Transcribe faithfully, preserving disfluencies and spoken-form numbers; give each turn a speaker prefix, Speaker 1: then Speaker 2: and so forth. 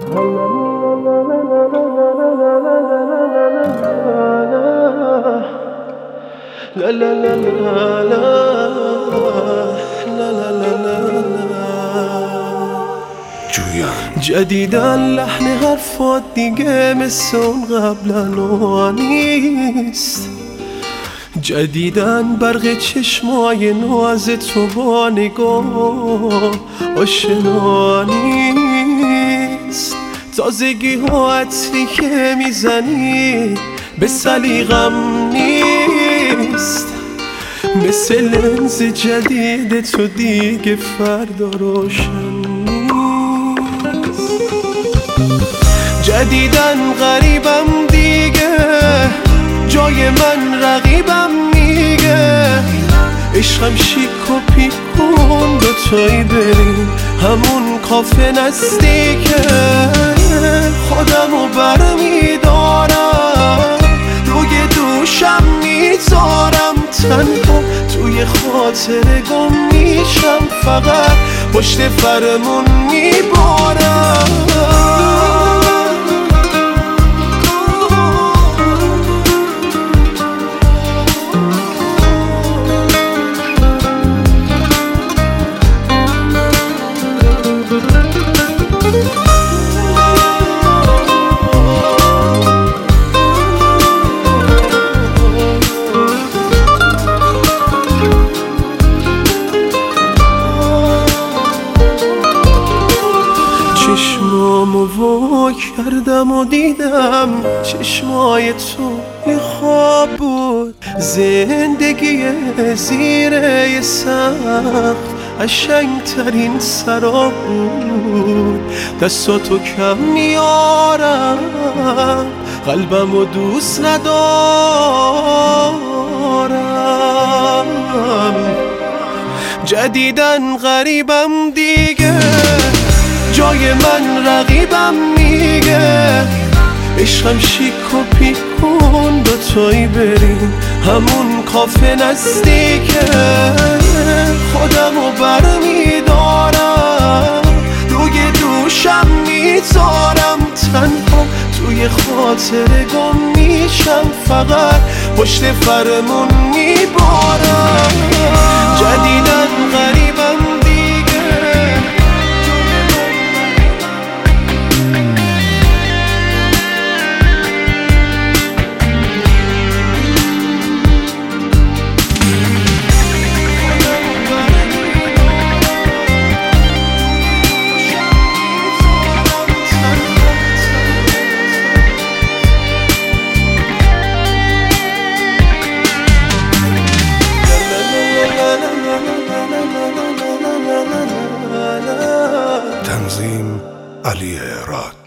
Speaker 1: لا لا لا لا لا لا لا لا جویان جدیدن لحن حرفات دیگه مثل اون قبلا نیست. جدیدن برق چشمای ناز تو با نگاه آشنا نیست. تازگی ها عطری که میزنی به سلیقم نیست. مثل لنز جدید تو دیگه فردا روشن نیست. جدیدن غریبم دیگه، جای من رقیبم میگه. عشقم شیک و پیکون دوتایی بریم همون کافه نزدیکه. خودمو برمیدارم روی دوشم میذارم، تنها توی خاطر گم میشم، فقط پشت فرمون میبارم. چشمامو وا کردم و دیدم چشمای تو یه خواب بود. زندگی زیر یه سقف قشنگترین سراب بود. دستاتو کم میارم، قلبمو دوست ندارم. جدیدن غریبم دیگه، جای من رقیبم میگه. عشقم شیک و پیکون دوتایی بریم همون کافه نزدیکه. خودمو برمیدارم روی دوشم میذارم، تنها توی خاطر گم میشم، فقط پشت فرمون میبارم. جدیدن غریبم
Speaker 2: تنظیم علی راد.